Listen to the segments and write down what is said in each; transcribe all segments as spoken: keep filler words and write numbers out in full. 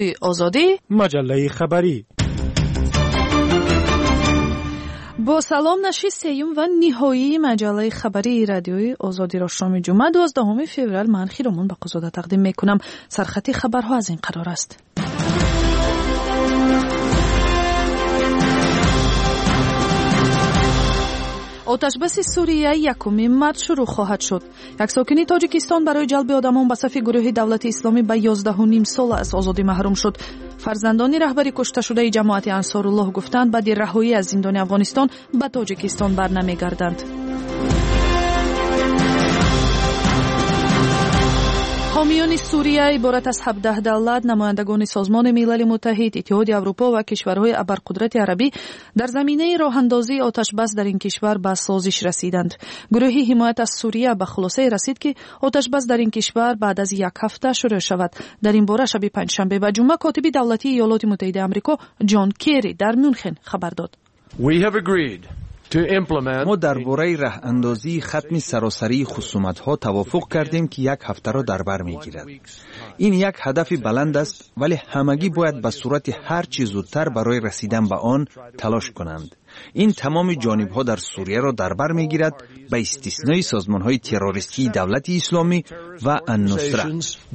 آزادی مجله خبری. با سلام، نشر سیوم و نهایی مجله خبری رادیوی آزادی را شام جمعه دوازدهم فوریه من خیرمون با قصد تقدیم میکنم. سرخط خبرها از این قرار است. آتشبس سوریه یکمین مارس شروع خواهد شد. یک ساکنی تاجیکستان برای جلب آدمان به صف گروه دولت اسلامی به یازده و نیم سال از آزادی محروم شد. فرزندان رهبری کشته شده جماعت انصارالله گفتند بعد رهایی از زندان افغانستان به تاجیکستان برنمیگردند. حامیان سوریه عبارت از هفده دولت، نمایندگان سازمان ملل متحد، اتحاد اروپا و کشورهای ابرقدرت عربی در زمینه راهاندازی آتشبس در این کشور به سازش رسیدند. گروه حمایت از سوریه به خلاصه رسید که آتشبس در این کشور بعد از یک هفته شروع شود. در این باره شب پنجشنبه و جمعه کاتب دولتی ایالات متحده آمریکا جان کری در مونخن خبر داد. We have agreed ما درباره راه اندازی ختم سراسری خصومت‌ها توافق کردیم که یک هفته را در بر می‌گیرد. این یک هدف بلند است، ولی همگی باید به صورت هر چه زودتر برای رسیدن به آن تلاش کنند. این تمام جانب‌ها در سوریه را در بر می‌گیرد، به استثنای سازمان‌های تروریستی دولت اسلامی و النصره.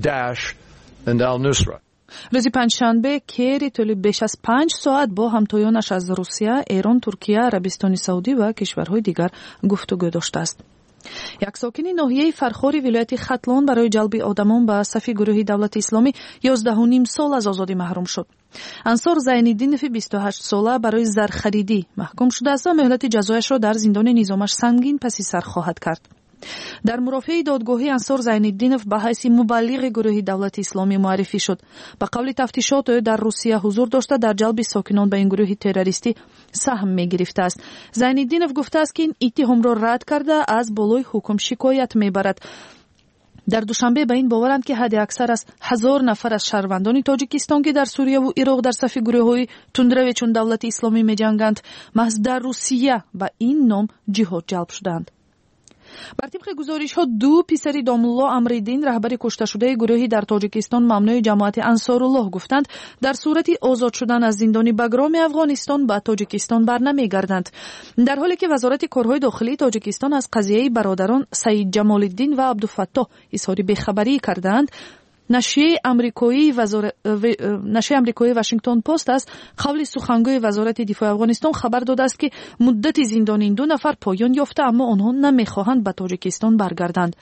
روز پنجشنبه کری طول بیش از پنج ساعت با همتایانش از روسیه، ایران، ترکیه، عربستان سعودی و کشورهای دیگر گفتگو داشته است. یک ساکن ناحیه فرخاری ولایت ختلان برای جلب آدمان به صف گروه دولت اسلامی یازده و نیم سال از آزادی محروم شد. انصار زین‌الدینов بیست و هشت ساله برای زرخریدی محکوم شده است و مهلت جزایش را در زندان نظامش سنگین پس سر خواهد کرد. در مرافعه دادگاهی انصار زین‌الدینов به حیث مبلغ گروه دولت اسلامی معرفی شد. به قول تفتیشات در روسیه حضور داشته در جلب ساکنان به این گروه تروریستی سهم می گرفته است. زین‌الدینov گفته است که این اتهام را رد کرده از بالای حکم شکایت می برد. در دوشنبه به این باورند که حد اکثر از هزار نفر از شهروندان تاجیکستان که در سوریه و عراق در صف گروه‌های تندرو چون دولت اسلامی می جنگند محض در روسیه به این نام جهاد جلب شدند. بر طبق گزارش‌ها دو پسر دامالله امریدین رهبر کشته شده گروهی در تاجیکستان ممنوع جماعت انصارالله گفتند در صورت آزاد شدن از زندان بگرام افغانستان به تاجیکستان برنمیگردند، در حالی که وزارت کارهای داخلی تاجیکستان از قضیه برادران سعید جمال الدین و عبدالفتاح اظهار بیخبری کردند. نشریه آمریکایی وزارت نشریه آمریکایی واشنگتن پست است قول سخنگوی وزارت دفاع افغانستان خبر داده است که مدت زندان این دو نفر پایان یافته، اما آنها نمیخواهند به تاجیکستان برگردند.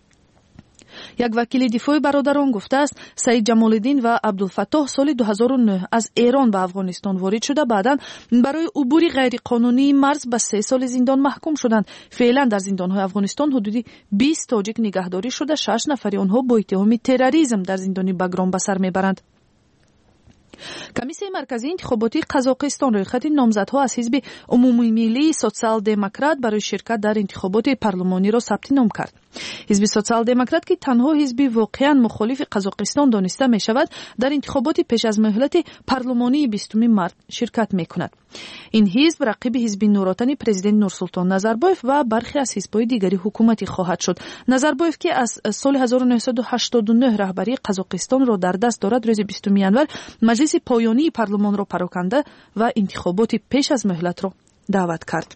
یک وکیل دفاع برادران گفته است سعید جمال الدین و عبدالفتاح سال دو هزار و نه از ایران به افغانستان وارد شده، بعداً برای عبور غیرقانونی مرز به سه سال زندان محکوم شدند. فعلا در زندان‌های افغانستان حدودی بیست تاجیک نگهداری شده، شش نفر آنها با اتهام تروریسم در زندان بگرام به سر میبرند. کمیسیون مرکزی انتخاباتی قزاقستان رویخط نامزدها از حزب عمومی ملی سوسیال دموکرات برای شرکت در انتخابات پارلمانی را ثبت نام کرد. حزب سوسیال دموکرات که تنها حزب واقعا مخالف قزاقستان دانسته می شود در انتخابات پیش از مهلت پارلمانی بیستم مارس شرکت می کند. این حزب رقیب حزب نوراتنی پرزیدنت نورسولطان نظربایف و برخی از حزب‌های دیگری حکومتی خواهد شد. نظربایف که از سال هزار و نهصد و هشتاد و نه رهبری قزاقستان را در دست دارد، روز بیستم ژانویه مجلس پایانی پارلمان را پراکنده و انتخابات پیش از مهلت را دعوت کرد.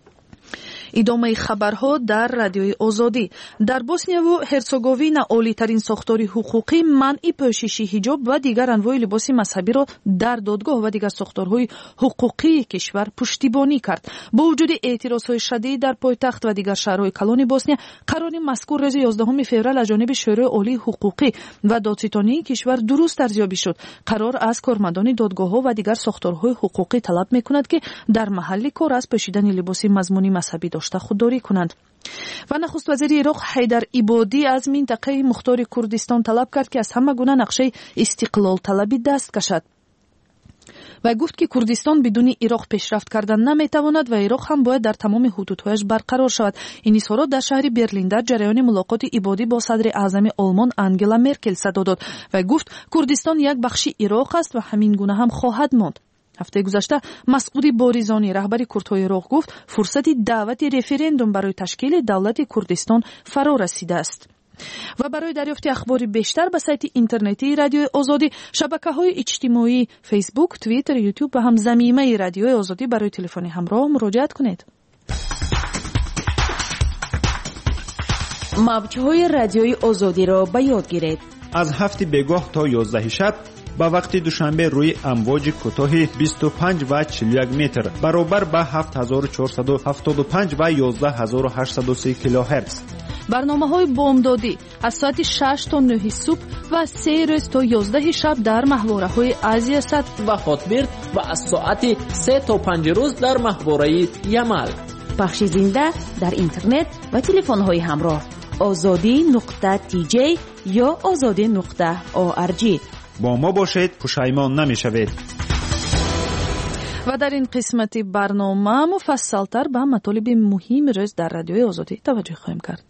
ادامه خبرها در رادیوی آزادی. در بوسنیا و هرزگوین عالی ترین ساختار حقوقی منع پوشش حجاب و دیگر انواع لباس مذهبی را در دادگاه و دیگر ساختارهای حقوقی کشور پشتیبانی کرد. با وجود اعتراضهای شدید در پایتخت و دیگر شهرهای کلان بوسنیا، قرار مذکور روز یازدهم فوریه از جانب شورای عالی حقوقی و دادستانی کشور درست ارزیابی شد. قرار از کارمندان دادگاه‌ها و دیگر ساختارهای حقوقی طلب می‌کند که در محل کار از پوشیدن لباس مضمونی مذهبی خودداری کنند. و نخست وزیر عراق حیدر عبادی از منطقه مختار کردستان طلب کرد که از همه گونه نقشه استقلال طلبی دست کشد و گفت که کردستان بدون عراق پیشرفت کردن نمیتواند و عراق هم باید در تمام حدودهایش برقرار شود. این اظهارات در شهر برلین در جریان ملاقات عبادی با صدر اعظم آلمان آنگلا مرکل صدا داد و گفت کردستان یک بخش عراق است و همین گونه هم خواهد ماند. هفته گذشته مسعود باریزانی رهبر کردهای عراق گفت فرصت دعوت رفراندوم برای تشکیل دولت کردستان فرا رسیده است. و برای دریافت اخبار بیشتر به سایت اینترنتی رادیو آزادی، شبکه‌های اجتماعی فیسبوک، توییتر، یوتیوب و هم ضمیمه رادیو آزادی برای تلفن همراه مراجعه کنید. موج‌های رادیوی آزادی را به یاد گیرید. از هفت بگاه تا یازده شب با وقت دوشنبه روی امواج کوتاه بیست و پنج و چهل و یک متر برابر با هفت هزار و چهارصد و هفتاد و پنج و یازده هزار و هشتصد و سه کیلوهرتز. برنامه‌های بامدادی از ساعت شش تا نه صبح و سه روز تا یازده شب در ماهواره‌های آسیا صد و خاطبرد و از ساعت سه تا پنج روز در ماهواره یمل. پخش زنده در اینترنت و تلفن‌های همراه آزادی نقطه تی جی یا آزادی نقطه او آر جی. با ما باشید، پشیمان نمی‌شوید. و در این قسمت برنامه مفصل‌تر به مطالب مهم روز در رادیوی آزادی توجه خواهیم کرد.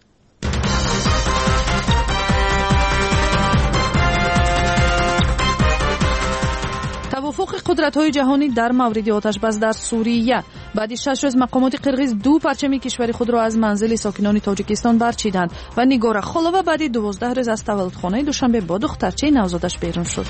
توافق قدرت‌های جهانی در مورد آتش‌بس در سوریه. بعد شش روز مقامات قرقیز دو پرچم کشور خود را از منزل ساکنان تاجیکستان برچیدند و نگار خالوه بعد دوازده روز از تولدخانه دوشنبه با دخترچه نوزادش بیرون شد.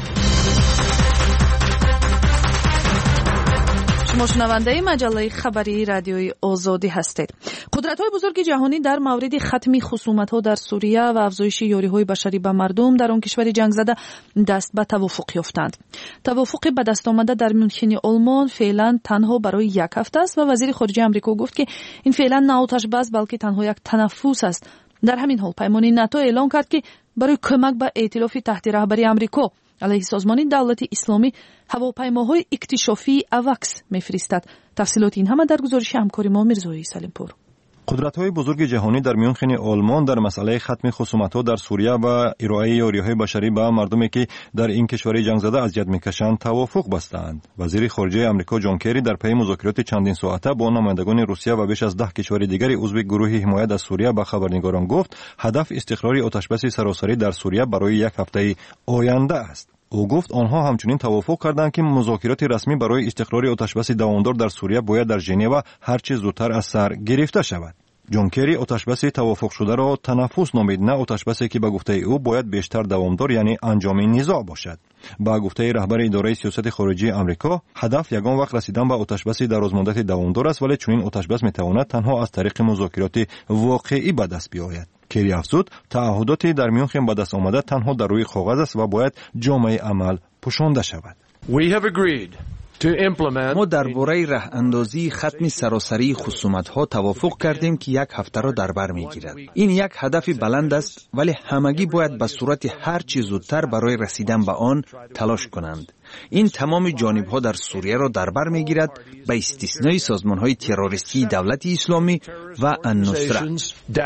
شما شنونده مجله خبری رادیوی آزادی هستید. قدرت‌های بزرگ جهانی در مورد ختم خصومت‌ها در سوریه و افزایش یاری‌های بشری به مردم در آن کشور جنگ زده دست به توافق یافتند. توافق به دست آمده در میونخن آلمان فعلا تنها برای یک هفته است و وزیر خارجه آمریکا گفت که این فعلا نه آتش بس بلکه تنها یک تنفس است. در همین حال پیمان ناتو اعلام کرد که برای کمک به ائتلاف تحت رهبری آمریکا علیه سازمان دولت اسلامی هواپیماهای اکتشافی اواکس میفرستد. تفصیلات این همه در گزارش همکار ما میرزایی سلیمپور. قدرت‌های بزرگ جهانی در میونخن آلمان در مسئله ختم خصومت‌ها در سوریه و ارائه یاری‌های بشری به مردمی که در این کشور جنگ زده اذیت می‌کشند توافق بستند. وزیر خارجه آمریکا جان کری در پی مذاکرات چندین ساعته با نمایندگان روسیه و بیش از ده کشور دیگر عضو گروه حمایت از سوریه به خبرنگاران گفت هدف استقرار آتش‌بس سراسری در سوریه برای یک هفته آینده است. او گفت آنها همچنین توافق کردند که مذاکرات رسمی برای استقرار آتش‌بس دوامدار در سوریه باید در ژنو هر چه زودتر از سر گرفته شود. جان کری آتش‌بس توافق شده را تنفس نامید، نه آتش‌بسی که به گفته او باید بیشتر دوامدار یعنی انجام نزاع باشد. با گفته رهبر اداره سیاست خارجی آمریکا هدف یگان وقت رسیدن به آتش‌بس درازمدت دوامدار است، ولی چنین آتش‌بس میتواند تنها از طریق مذاکرات واقعی به دست بیاید. کری افزود تعهدات در میونخن به دست آمده تنها در روی کاغذ است و باید جامعه عمل پوشانده شود. We have agreed ما درباره راه اندازی ختم سراسری خصومت‌ها توافق کردیم که یک هفته را در بر می‌گیرد. این یک هدف بلند است، ولی همگی باید به صورت هر چه زودتر برای رسیدن به آن تلاش کنند. این تمام جانب‌ها در سوریه را در بر می‌گیرد، به استثنای سازمان‌های تروریستی دولت اسلامی و النصره.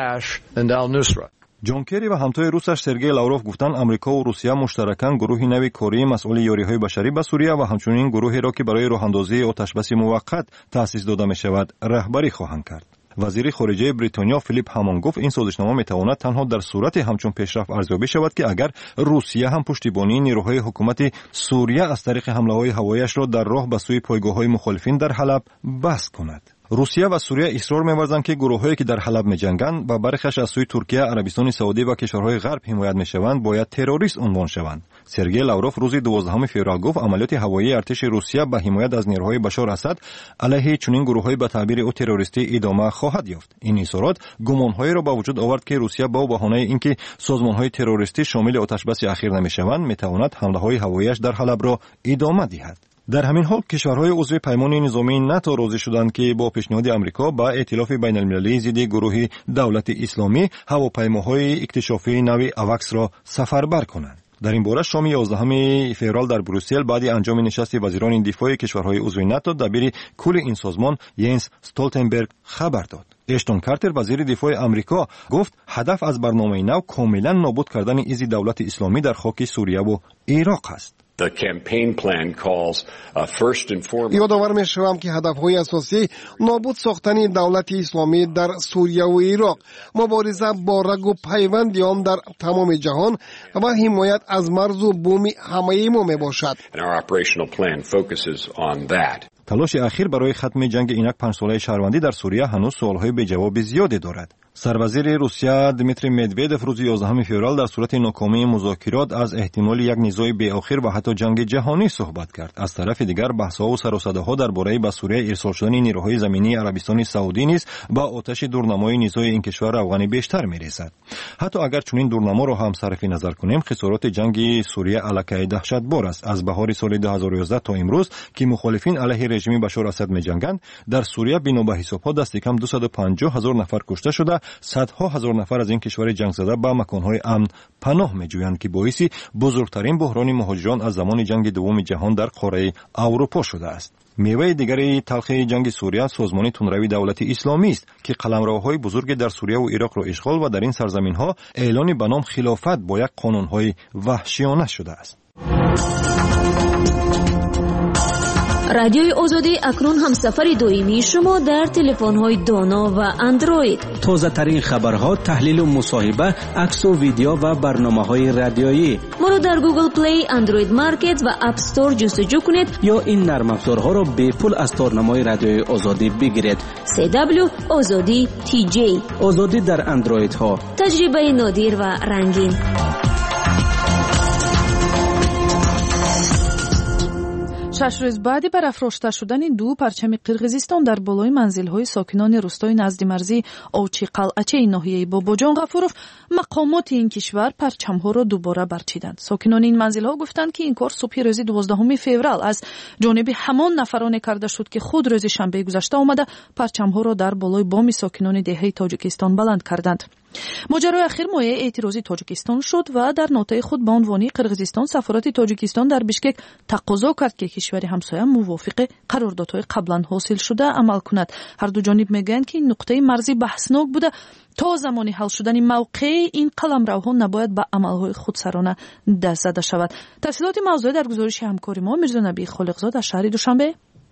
جان کری و همتای روسش سرگئی لاوروف گفتند آمریکا و روسیه مشترکاً گروهی نوی کاری مسئول یاری‌های بشری به سوریه و همچنین گروهی را که برای راه‌اندازی آتش‌بس موقت تأسیس داده می‌شود رهبری خواهند کرد. وزیر خارجه بریتانیا فیلیپ هامان گفت این سازشنامه میتواند تنها در صورت همچون پیشرفت ارزیابی شود که اگر روسیه هم پشتیبانی نیروهای حکومت سوریه از طریق حمله‌های هوایی‌اش را در راه به سوی پایگاه‌های مخالفین در حلب بس کند. روسیه و سوریه اصرار می‌ورزند که گروه‌هایی که در حلب می‌جنگند و برخیش از سوی ترکیه، عربستان سعودی و کشورهای غرب حمایت می‌شوند باید تروریست عنوان شوند. سرگئی لاوروف روز دوازدهم فوریه گفت عملیات هوایی ارتش روسیه به حمایت از نیروهای بشار اسد علیه چنین گروه‌های به تعبیر او تروریستی ادامه خواهد یافت. این اظهارات گمان‌هایی را به وجود آورد که روسیه با بهانه اینکه سازمان‌های تروریستی شامل آتش‌بس اخیر نمی‌شوند می‌تواند حمله‌های هوایی‌اش در حلب را ادامه دهد. در همین حال کشورهای عضو پیمان نظامی ناتو راضی شدند که با پیشنهاد آمریکا با ائتلاف بین المللی ضد گروه دولت اسلامی هواپیماهای اکتشافی نوی اواکس را سفربر کنند. در این باره شام یازدهم فوریه در بروسل بعد انجام نشست وزیران دفاع کشورهای عضو ناتو دبیر کل این سازمان ینس استولتنبرگ خبر داد. اشتون کارتر وزیر دفاع آمریکا گفت هدف از برنامه نو کاملا نابود کردن ایزی دولت اسلامی در خاک سوریه و عراق است. The campaign plan calls uh, first and foremost. یادآور می‌شوم که هدف‌های اساسی نابود ساختن دولت اسلامی در سوریه و عراق، مبارزه با رگ و پیوند آن در تمام جهان و حمایت از مرز و بوم همه ما میباشد. And our operational plan focuses on that. تلاش اخیر برای ختم جنگ اینک پنج ساله شهروندی در سوریه هنوز سوالهای به جواب زیادی دارد. سروزیر روسیه دمیتری مدویدف روز یازدهم فوریه در صورت ناکامی مذاکرات از احتمال یک نزاع بی‌آخر و حتی جنگ جهانی صحبت کرد. از طرف دیگر بحث‌ها و سر و صداها درباره به سوریه ارسال شدن نیروهای زمینی عربستان سعودی نیز با آتش دورنمای نزاع این کشور روغنی بیشتر می‌ریزد. حتی اگر چنین دورنما را هم صرف نظر کنیم، خسارات جنگ سوریه علاقه دهشتبار است. از بهار سال دو هزار و یازده تا امروز که مخالفین علیه رژیم بشار اسد می‌جنگند، در سوریه بنا به حساب‌ها دست کم دویست و پنجاه هزار نفر کشته شده، صدها هزار نفر از این کشور جنگ زده به مکان‌های امن پناه می‌جویند که باعث بزرگترین بحران مهاجران از زمان جنگ دوم جهان در قاره اروپا شده است. میوه دیگری تلخی جنگ سوریه سازمان تندروی دولت اسلامی است که قلمروهای بزرگ در سوریه و عراق را اشغال و در این سرزمین‌ها اعلان به نام خلافت با یک قانون‌های وحشیانه شده است. رادیوی آزادی اکنون همسفر دائمی شما در تلفن‌های دانا و اندروید. تازه ترین خبرها، تحلیل و مصاحبه، عکس و ویدیو و برنامه‌های رادیویی. ما را در گوگل پلی، اندروید مارکت و اپ استور جستجو کنید یا این نرم افزارها را به پول از تارنمای رادیوی آزادی بگیرید. سی دبلیو آزادی تی جی. آزادی در اندروید ها. تجربه نادر و رنگین. شش روز بعد برافراشته شدن دو پرچم قرغیزستان در بالای منزل‌های ساکنان روستای نزد مرزی اوچی قلعچه ناحیه باباجان غفوروف، مقامات این کشور پرچم‌ها را دوباره برچیدند. ساکنان این منزل‌ها گفتند که این کار صبح روز دوازدهم فوریه از جانب همان نفران کرده شد که خود روز شنبه گذشته آمده پرچم‌ها را در بالای بام ساکنان دهه تاجیکستان بلند کردند. ماجرای اخیر مایه اعتراضی تاجیکستان شد و در نوتای خود به عنوان قرغیزستان سفارت تاجیکستان در بیشکک تقاضا کرد که کشور همسایه موافق قراردادهای قبلا حاصل شده عمل کند. هر دو جانب میگویند که این نقطه مرزی بحثناک بوده. تا زمانی حل شدن موقع این قلمروها نباید به عملهای خودسرانه دست زده شود. تفصیلات موضوع در گزارش همکار ما میرزا نبی خالقزاد از شهر دوشنبه.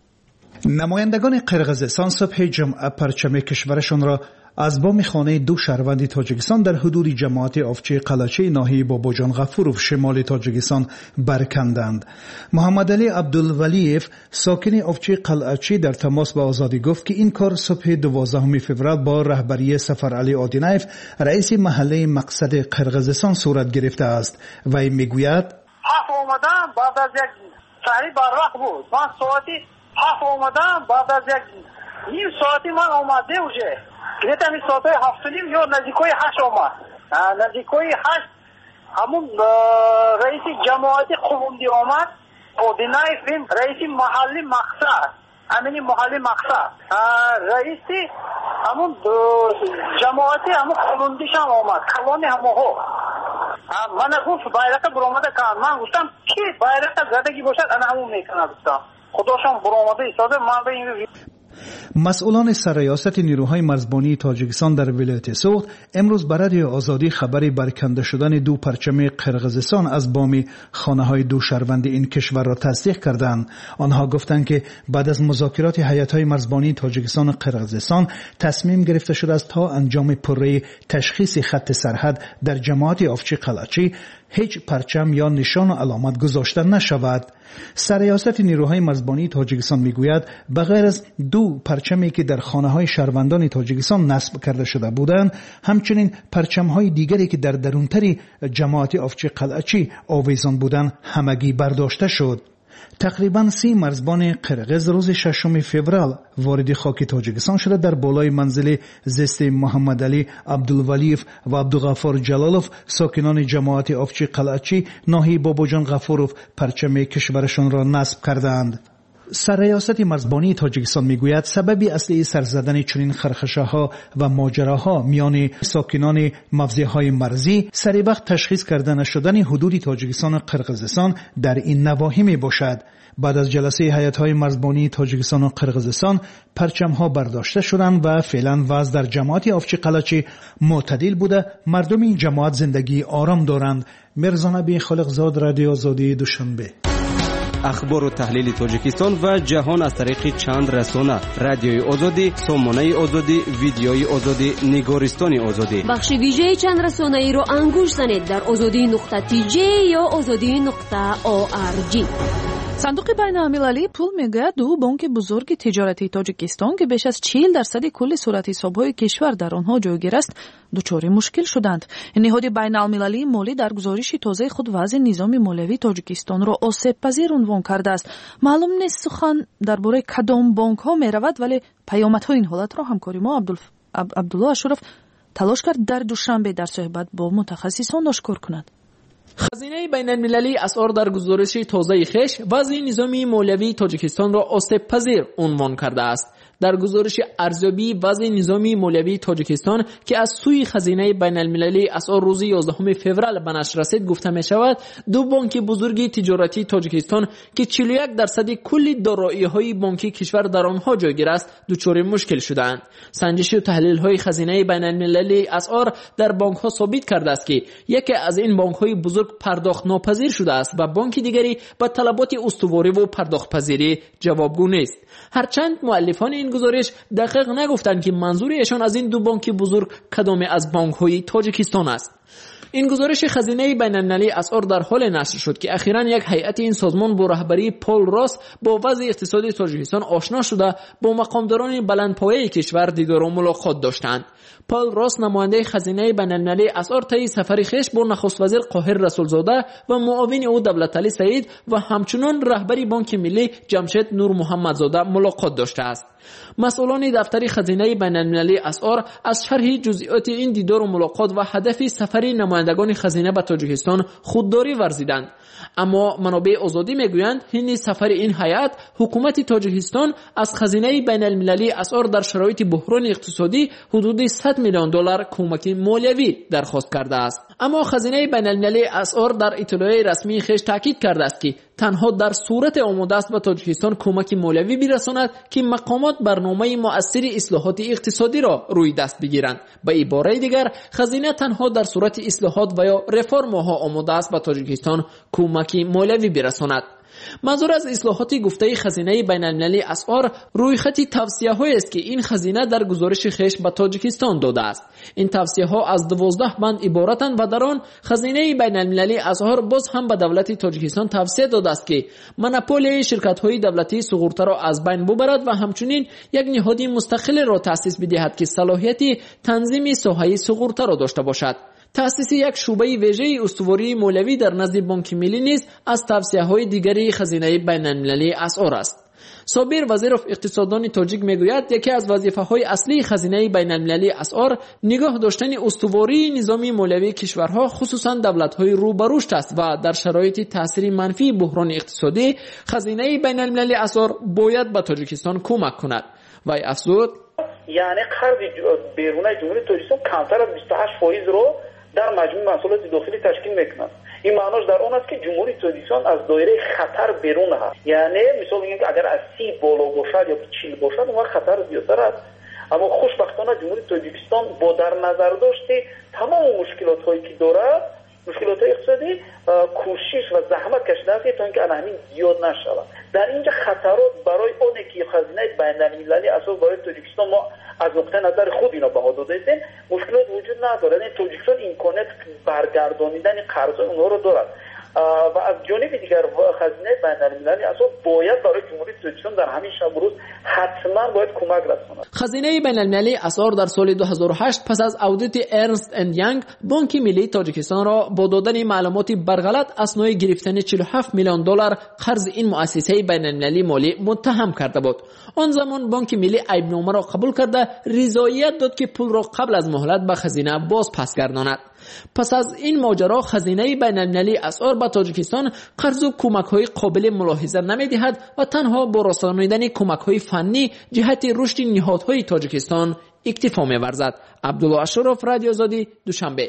نمایندگان قرغیزستان صبح جمعه پرچم کشورشان را از بام خانه دو شهروند تاجیکستان در حدود جماعت آفچه قلعچه ناحیه باباجان غفوروف شمال تاجیکستان برکندند. محمد علی عبدالولیف ساکن آفچه قلعچه در تماس با آزادی گفت که این کار صبح دوازدهم فوریه با رهبری سفر علی آدینایف رئیس محله مقصد قرغیزستان صورت گرفته است. وی میگوید هفت اومدم بعد از یک سری برق بود، من ساعتی هفت اومدم بعد از یک نیم ساعتی من آمده اوجه گریتم این ساعت هفت نیم یا نزدیکای هشت آمد. نزدیکای هشت همون رئیس جماعت قومندی آمد، آدینایف رئیس محلی مقصد، همین محلی مقصد رئیس همون جماعت همون قومندیش هم آمد، کلان همه ها. من گفت بایرق برآمده کن، من گفتم کی بایرق زدگی باشد انا همون میکنه گفتم خداشم برآمده ایستاده. من به این مسئولان سرریاست نیروهای مرزبانی تاجیکستان در ولایت سوخت امروز بر رادیو آزادی خبری برکنده شدن دو پرچم قرغیزستان از بام خانه‌های دو شهروند این کشور را تصدیق کردند. آنها گفتند که بعد از مذاکرات هیئت‌های مرزبانی تاجیکستان و قرغیزستان تصمیم گرفته شده است تا انجام پروژه تشخیص خط سرحد در جماعت آفچه قلعچی هیچ پرچم یا نشان و علامت گذاشته نشود. سرریاست نیروهای مرزبانی تاجیکستان میگوید بغیر از دو پرچمی که در خانه‌های شهروندان تاجیکستان نصب کرده شده بودند، همچنین پرچم‌های دیگری که در درونتری جماعت آفچه قلعچی آویزان بودند همگی برداشته شد. تقریباً سی مرزبان قرغیز روز ششم فوریه وارد خاک تاجیکستان شده در بالای منزل زیست محمد علی عبدالولیف و عبدالغفار جلالوف ساکنان جماعت آفچه قلعچی ناحیه باباجان غفوروف پرچم کشورشان را نصب کردند. سرریاست مرزبانی تاجیکستان میگوید سبب اصلی سر زدن چنین خرخشه‌ها و ماجراها میان ساکنان موضع‌های مرزی سری وقت تشخیص کرده نشدن حدود تاجیکستان و قرغیزستان در این نواحی می باشد. بعد از جلسه هیئت‌های مرزبانی تاجیکستان و قرغیزستان پرچم‌ها برداشته شدند و فعلا وضع در جماعت آفچه قلعچی معتدل بوده. مردم این جماعت زندگی آرام دارند. میرزا نبی خالقزاد، رادیو آزادی، دوشنبه. اخبار و تحلیل تاجیکستان و جهان از طریق چند رسانه: رادیوی آزادی، سامانه آزادی، ویدیوی آزادی، نگارستان آزادی. بخش ویژه چند رسانه ای رو انگوش زنید در آزادی نقطه تی جی یا آزادی نقطه او آر جی. صندوق بین‌المللی پول میگوید دو بانک بزرگ تجارتی تاجیکستان که بیش از چهل درصد کل صورت حساب‌های کشور در آنها جایگیر است دچار مشکل شدند. نهاد بین‌المللی مالی در گزارش تازه خود وضع نظام مالیوی تاجیکستان را آسیب پذیر عنوان کرده است. معلوم نیست سخن درباره کدام بانک‌ها می‌رود، ولی پیامدهای این حالت را همکاری ما عبدالله اشرف تلاش کرد در دوشنبه در صحبت با متخصصان آشکار کند. خزینه بین المللی اسعار در گزارش تازه خش وضع نظامی مالیوی تاجیکستان را آسیب پذیر عنوان کرده است. در گزارش ارزیابی وضع نظامی مالیوی تاجیکستان که از سوی خزینه بین المللی اسعار روز یازدهم فوریه به نشر رسید گفته می شود دو بانک بزرگ تجارتی تاجیکستان که چهل و یک درصد کل دارایی‌های بانکی کشور در آنها جایگیر است دچار مشکل شدند. سنجش و تحلیل‌های خزینه بین المللی اسعار در بانک‌ها ثابت کرده است که یکی از این بانک‌های بزرگ پرداخت ناپذیر شده است و بانک دیگری به طلبات استواری و پرداخت پذیری جوابگو نیست. هرچند مؤلفان این گزارش دقیق نگفتند که منظور ایشان از این دو بانک بزرگ کدام از بانک‌های تاجیکستان است. این گزارش خزینه بین المللی اسعار در حال نشر شد که اخیراً یک هیئت این سازمان با رهبری پول راس با وضع اقتصادی تاجیکستان آشنا شده با مقامداران بلندپایه کشور دیدار و ملاقات داشتند. پول راس نماینده خزینه بین المللی اسعار طی سفر خویش با نخست وزیر قاهر رسولزاده و معاون او دولتعلی سعید و همچنان رهبری بانک ملی جمشید نور محمدزاده ملاقات داشته است. مسئولان دفتر خزینه بین المللی اسعار از شرح جزئیات این دیدار و ملاقات و هدف سفر نمایندگان خزینه به تاجیکستان خودداری ورزیدند. اما منابع آزادی میگویند این سفر این هیئت حکومت تاجیکستان از خزینه بین المللی اسعار در شرایط بحران اقتصادی حدود صد میلیون دلار کمک مالیوی درخواست کرده است. اما خزینه بین المللی اسعار در اطلاعیه رسمی خویش تاکید کرده است که تنها در صورت آماده است به تاجیکستان کمک مالیوی برساند که مقامات برنامه مؤثر اصلاحات اقتصادی را روی دست بگیرند. به عباره دیگر خزینه تنها در صورت اصلاحات و یا رفرم‌ها آماده است به تاجیکستان کمک مالیوی برساند. منظور از اصلاحات گفته خزینه بین المللی اسعار روی خط توصیه‌هایی است که این خزینه در گزارش خویش به تاجیکستان داده است. این توصیه‌ها از دوازده بند عبارتند و در آن خزینه بین المللی اسعار باز هم به دولت تاجیکستان توصیه داده است که مونوپولی شرکت‌های دولتی سقوط را از بین ببرد و همچنین یک نهاد مستقل را تأسیس بدهد که صلاحیت تنظیم ساحه سقوط را داشته باشد. تأسیس یک شعبه ویژه استواری مالیوی در نزد بانک ملی نیز از توصیه‌های دیگری خزینه بین المللی اسعار است. صابر وزیر اقتصاددان تاجیک میگوید یکی از وظیفه‌های اصلی خزینه بین المللی اسعار نگاه داشتن استواری نظامی مالیوی کشورها خصوصا دولت‌های رو به رشد است و در شرایط تاثیر منفی بحران اقتصادی خزینه بین المللی اسعار باید به تاجیکستان کمک کند. و افزود یعنی قرض بیرون جمهوری تاجیکستان کمتر از بیست و هشت درصد رو در مجموع محصولات داخلی تشکیل میکنند. این معناش در اون است که جمهوری تاجیکستان از دایره خطر بیرون هست. یعنی مثال میگیم که اگر از سی بالا باشد یا چهل باشد اون خطر زیادتر است. اما خوشبختانه جمهوری تاجیکستان با در نظر داشته تمام مشکلات هایی که دارد، مشکلات اقتصادی، کوشش و زحمت کشیده است تا اینکه همین زیاد نشود. در اینجا خطرات برای اون که خزینه بین المللی اساس برای تاجیکستان ما از نقطه نظر خود اینا بها دادیم مشکلات وجود نداره. یعنی تاجیکستان امکانات برگردانیدن قرض اونها رو دارد و از جانب دیگر خزینه بین المللی اساس باید برای جمهوری تاجیکستان در همین شب روز حتما باید کمک رساند. خزینه بین المللی اسعار در سال دو هزار و هشت پس از اودیت ارنست اند یانگ بانک ملی تاجیکستان را با دادن معلومات برغلط اسنای گرفتن چهل و هفت میلیون دلار قرض این مؤسسه بین المللی مالی متهم کرده بود. آن زمان بانک ملی عیبنامه را قبول کرده رضایت داد که پول را قبل از مهلت به خزینه باز پس گرداند. پس از این ماجرا خزینه بین المللی اسعار به تاجیکستان قرض و کمک‌های قابل ملاحظه نمی‌دهد و تنها با رسانیدن کمک‌های فنی جهت رشد نهادهای تاجیکستان اکتفا می‌ورزد. عبدالله اشرف، رادیو آزادی، دوشنبه.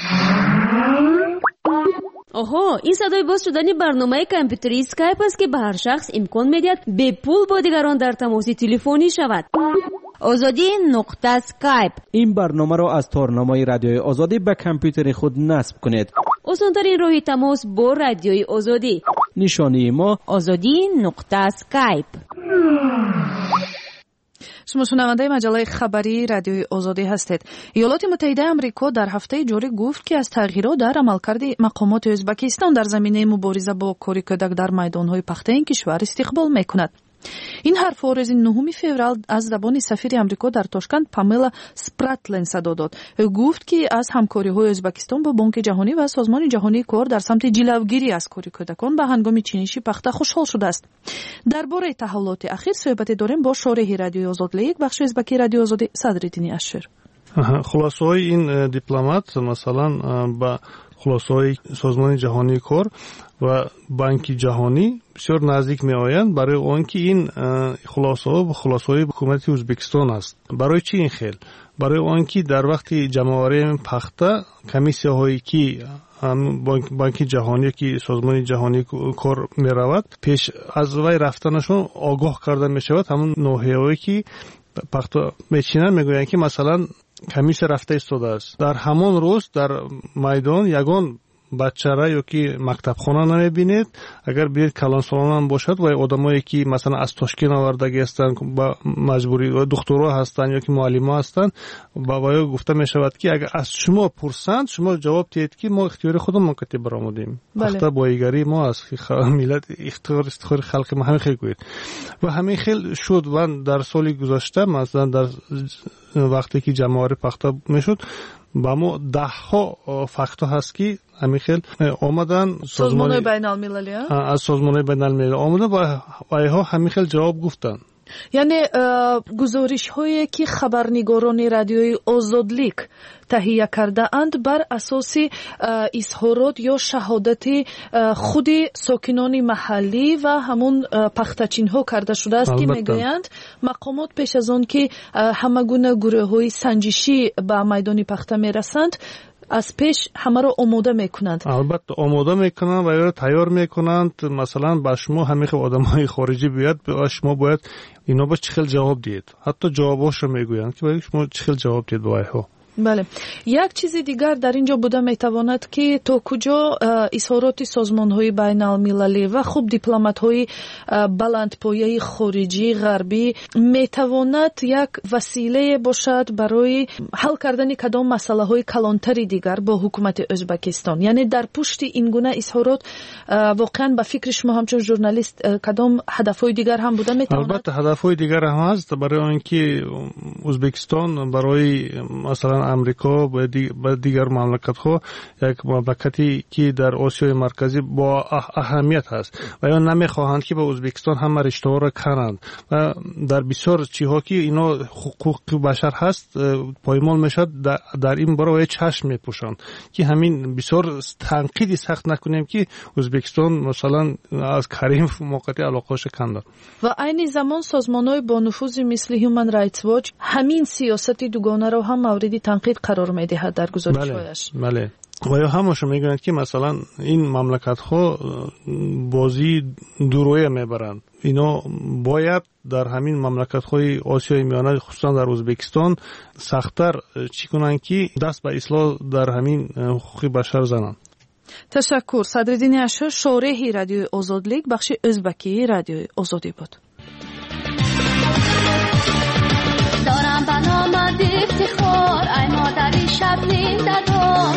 آها، این صدای باز شدن برنامه کامپیوتری اسکایپ است که به هر شخص امکان می‌دهد به پول با دیگران در تماس تلفنی شود. آزادی نقطه اسکایپ. این برنامه را از تارنمای رادیوی آزادی به کامپیوتر خود نصب کنید. آسان‌ترین راه تماس با رادیوی آزادی. نشانی ما آزادی نقطه اسکایپ. شما شنونده مجله خبری رادیوی آزادی هستید. ایالات متحده آمریکا در هفته جاری گفت که از تغییرات در عملکرد مقامات ازبکستان در زمینه مبارزه با کار کودک در میدانهای پخته این کشور استقبال میکند. این حرفها روز نهم فوریه از زبان سفیر آمریکا در تاشکند پاملا سپراتلن صدا داد. او گفت که از همکاری‌های ازبکستان با بانک جهانی و سازمان جهانی کار در سمت جلوگیری از کار کودکان به هنگام چینشی پخته خوشحال شده است. درباره تحولات اخیر صحبت داریم با شارح رادیوی آزادی یک بخش ازبکی رادیو آزادی صدرالدین اشر. خلاصه‌های این دیپلمات مثلا با خلاصه‌های سازمان جهانی کار و بانک جهانی بسیار نزدیک می آیند برای آنکه این خلاصه ها خلاصه‌های حکومت ازبکستان است. برای چی این خیل؟ برای آنکه در وقت جمع‌آوری پخته کمیسیه هایی که بانک جهانی که سازمان جهانی کار می رود پیش از وی رفتنشون آگاه کرده می شود. همون ناحیه‌هایی که پخته میچینن میگویند که مثلا کمیسیه رفته ایستاده است. در همان روز در میدان یگان بچه را یا که مکتب خانه نمیبینید. اگر بیاید کلانسالان هم باشد و آدمایی که مثلا از تاشکند آوردگی هستند با مجبوری و دکترها هستند یا که معلم هستند با وای گفته می شود که اگر از شما پرسند شما جواب دهید که ما اختیار خودمون کتی برآمدیم. وقتا بایگری ما از ملت اختیار استخار خلق ما همین خیلی گوید و همین خیلی شد. و در سال گذشته مثلا در وقتی که جمع‌آوری پخته میشد با ما ده ها فاکتور هست که همین خیلی آمدن سازمان بین المللی از سازمان بین المللی آمدن و ایها همین خیلی جواب گفتن. یعنی گزارش هایی که خبرنگاران رادیوی آزادلیک تهیه کرده اند بر اساس اظهارات یا شهادت خود ساکنان محلی و همون پختچین ها کرده شده است که میگویند مقامات پیش از آن که همه گونه گروه های سنجشی به میدان پخته میرسند از پیش همه را آماده میکنند. البته آماده میکنند و یا تیار میکنند. مثلا با شما همه آدمای خارجی بیاد به شما باید اینا با چه خیلی جواب دید. حتی جواباش رو میگویند که باید شما چه خیلی جواب دید با ایها. بله. یک چیز دیگر در اینجا بوده میتواند که تا کجا اظهارات سازمان‌های بین‌المللی و خوب دیپلمات‌های بلندپایه خارجی غربی میتواند یک وسیله باشد برای حل کردن کدام مسئله‌های کلانتری دیگر با حکومت ازبکستان. یعنی در پشت این گونه اظهارات واقعا به فکر شما همچون ژورنالیست کدام هدف‌های دیگر هم بوده میتواند؟ البته هدف‌های دیگر هم هست برای اینکه ازبکستان برای مثلا امریکا و دیگر مملکت ها یک مملکتی که در آسیای مرکزی با اهمیت هست و یا نمیخواهند که به ازبکستان هم رشته ها را کنند و در بسیار چیزها که اینا حقوق بشر هست پایمال میشد در این برای چشم میپوشند که همین بسیار تنقیدی سخت نکنیم که ازبکستان مثلا از کریم موقعی علاقه‌اش کنده. و عین زمان سازمان‌های با نفوذ مثل هیومن رایتس واچ همین سیاست دوگانه را هم مورد تنقید قرار میدهد در گزارش‌هایش. بله بله. و یا همش میگویند که مثلا این مملکت ها بازی دورویه میبرند. اینا باید در همین مملکت های آسیای میانه خصوصا در ازبکستان سخت‌تر چی کنند که دست به اصلاح در همین حقوق بشر زنند. تشکر. صدرالدین اشر شارح رادیوی آزادلیک بخش ازبکی رادیوی آزادی بود. دارم بنامد افتخار ای مادری شبنین دادار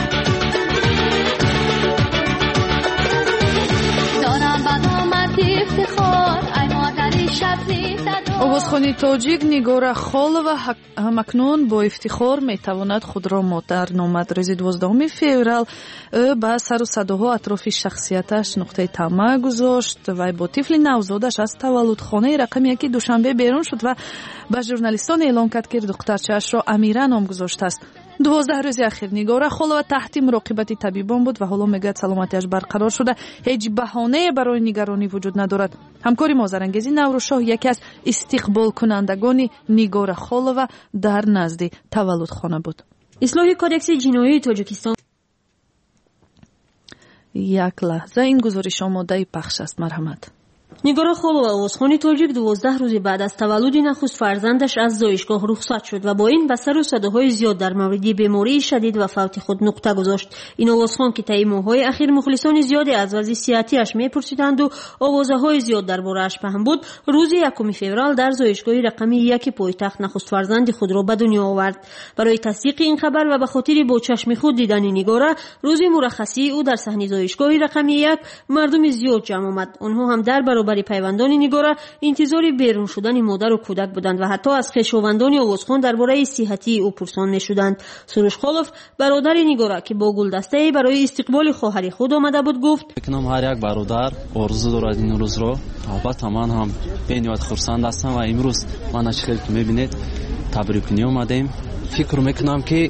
دارم بنامد افتخار ای مادری شبنین دادار. آوازخوانی تاجیک نیگار خالова همکنون با افتخار میتواند خود را مادر نامد. روز دوازدهم فوریه با سر و صداها اطراف شخصیتش نقطه طمع گذاشت و با طفل نوزادش از تولدخانه رقم یکی دوشنبه بیرون شد و به ژورنالیستان اعلام کرد که دخترچه‌اش را امیره نام گذاشته است. دوازده روز اخیر نیگار خالова تحت مراقبت طبیبان بود و حالا میگه سلامتیش برقرار شده. هیچ بهانه برای نگرانی وجود ندارد. همکاری مازرانگیزی نوروزشاه یکی از استقبال کنندگان نیگار خالова در نزد تولدخانه بود. اصلاح کودکس جنایی تاجیکستان. یک لحظه این گزارش آماده پخش است. مرحمت. نگار خولو اوزخانی تاجیک دوازده روز بعد از تولد نخست فرزندش از زایشگاه رخصت شد و با این به سر و صداهای زیاد در مورد بیماری شدید و فوت خود نقطه گذاشت. این اوزخان که طی ماه‌های اخیر مخلصان زیادی از وضع صحتیش میپرسیدند و آوازهای زیاد درباره‌اش پهن بود، روز یکم فوریه در زایشگاه رقمی یک پایتخت نخست فرزند خود را به دنیا آورد. برای تصدیق این خبر و به خاطر با چشم خود دیدن نگار، روز مرخصی او در صحنه زایشگاه رقمی یک مردم زیاد جمع آمد. آنها هم در برابر پیوندان نگار انتظار بیرون شدن مادر و کودک بودند و حتی از خویشاوندان اوزخان درباره صحتی او پرسان می‌شدند. سروش خالف برادر نگار که با گلدسته برای استقبال خواهر خود آمده بود گفت: کنم هر یک برادر آرزو دارد این روز را. البته من هم بینیات خرسند هستم و امروز من اش خیلی که می‌بینید تبریک اومدیم. فکر میکنم که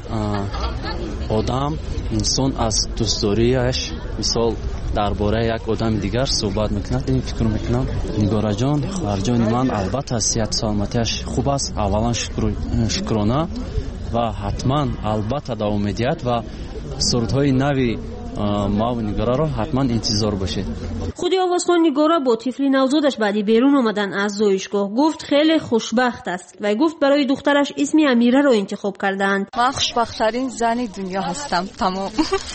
آدم انسان از دوستداریش مثال درباره یک آدم دیگر صحبت میکنه. این فکر میکنم نگار جان خواهر جان من البته صحت سلامتیش خوب است، اولا شکر شکرانه و حتما البته دوامدیت و سرودهای نوی ما و نگارا را حتما انتظار باشه. خودی آوازخان نگارا با طفل نوزادش بعدی بیرون آمدن از زایشگاه گفت خیلی خوشبخت است و گفت برای دخترش اسم امیره را انتخاب کردند. من خوشبخت ترین زن دنیا هستم. تمام.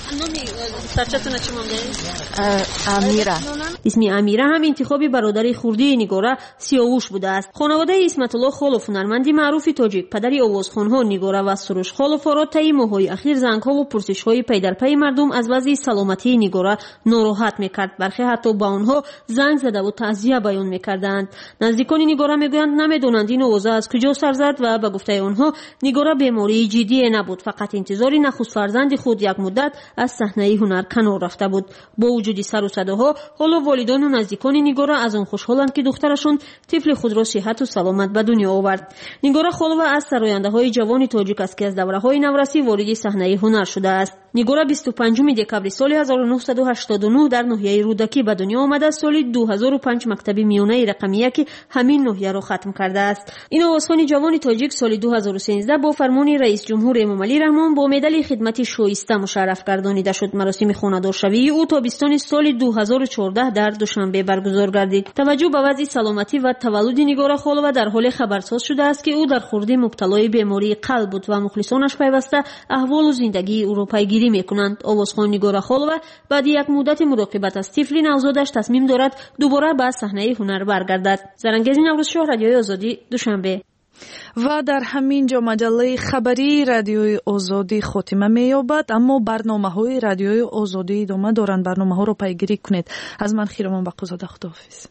سرچتون چی مونده؟ امیره. اسم امیره هم انتخابی برادر خردی نگارا سیاوش بوده است. خانواده اسمت الله خالف هنرمندی معروف تاجیک پدری آوازخوان‌ها نگارا و سروش خالف را طی ماه‌های اخیر زنگ‌ها و پرسش‌های پی در پی مردم از وضع سلامتی نگارا ناراحت میکرد. برخی حتی با آنها زنگ زده و تعزیه بیان میکردند. نزدیکان نگارا میگویند نمیدونند این آوازه از کجا سر زد و به گفته آنها نگارا بیماری جدی نبود، فقط انتظار نخست فرزند خود یک مدت از صحنه هنر کنار رفته بود. با وجود سر و صداها حالا والدان و نزدیکان نگارا از آن خوشحالند که دخترشون طفل خود را صحت و سلامت به دنیا آورد. نگارا خالو از سرآینده‌های جوان تاجیک است که از دوره‌های نورسی وارد صحنه هنر شده است. نگارا بیست و پنجم دکبر سال هزار و نهصد و هشتاد و نه در ناحیه رودکی به دنیا آمده. سال دو هزار و پنج مکتب میانه رقمی که همین ناحیه را ختم کرده است. این آوازخوان جوان تاجیک سال دو هزار و سیزده با فرمان رئیس جمهور امام علی رحمان با مدال خدمت شایسته مشرف گردانیده شد. مراسم خانه‌دارشوی او تابستان سال دو هزار و چهارده در دوشنبه برگزار گردید. توجه به وضع سلامتی و تولد نگار خالو در حال خبرساز شده است که او در خردی مبتلای بیماری قلب بود و مخلصانش پیوسته احوال و زندگی او را پیگیری میکنند. آوازخوان نگار خالو بعد یک مدت مراقبت از طفل نوزادش تصمیم دارد دوباره به صحنه هنر برگردد. زرنگیز نوروز شاه، رادیوی آزادی، دوشنبه. و در همین جا مجله خبری رادیوی آزادی خاتمه می‌یابد، اما برنامه‌های رادیوی آزادی ادامه دارند. برنامه‌ها را پیگیری کنید. از من خیرمان بقوزاده، خداحافظ.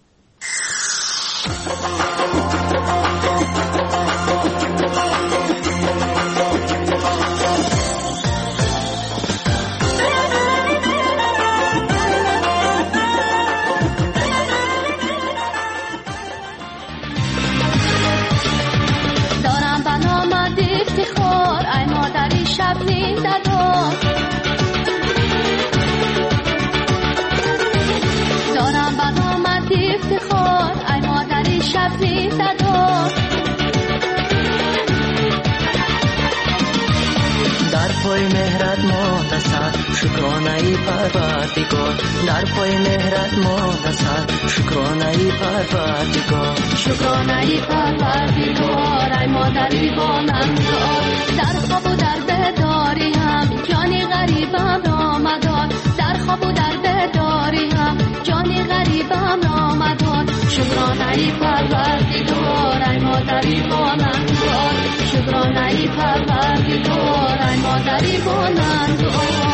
در پای مهرت مانده سر شکرانه ای پروردگار، در پای مهرت مانده سر شکرانه ای پروردگار، شکرانه ای پروردگار ای مادری بانمدار، در خواب و در بیداری هم جانی غریبم را مدار، در خواب و در بیداری هم جانی غریبم را مدار، شکرانه ای پروردگار ای مادری بانمدار، شکرانه ای پروردگار ای مادری بانمدار.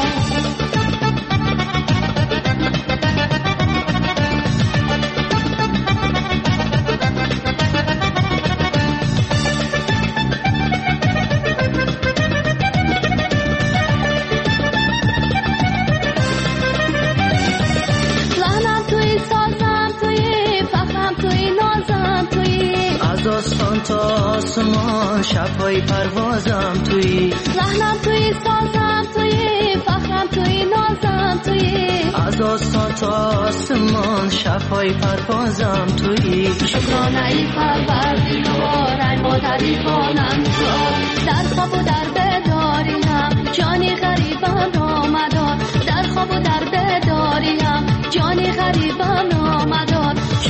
آسمان تا آسمان شبهای پروازم توی، لحنم توی، سازم توی، فخرم توی، نازم توی، از آسمان تا آسمان شبهای پروازم توی، شکرانه ای پروردگار ای مادری بانمدار، در خواب و در بیداری هم جانی غریبم را مدار، در خواب و در بیداری هم جانی غریبم را مدار،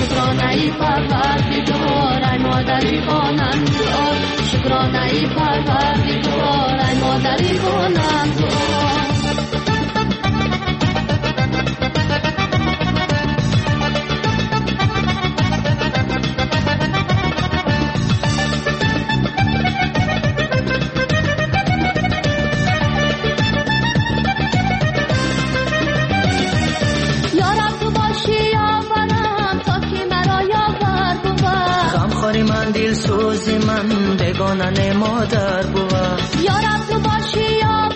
مادری خوانند دعا شکرانه ای پروردگار ای مادری خوانند دعا من دل سوز من بگانه مادر بوا یا رب تو باشی یا